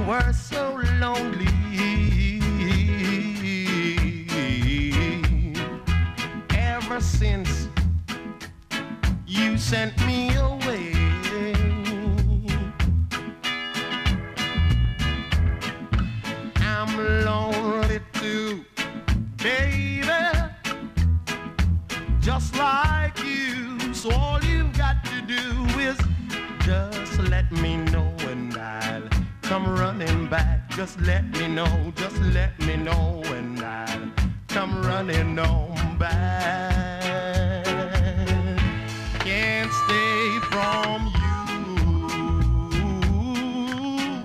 were so lonely. Ever since you sent me away, I'm lonely too, baby, just like you. So all you've got to do is just let me know and I'll come running back. Just let me know and I'll come running on back.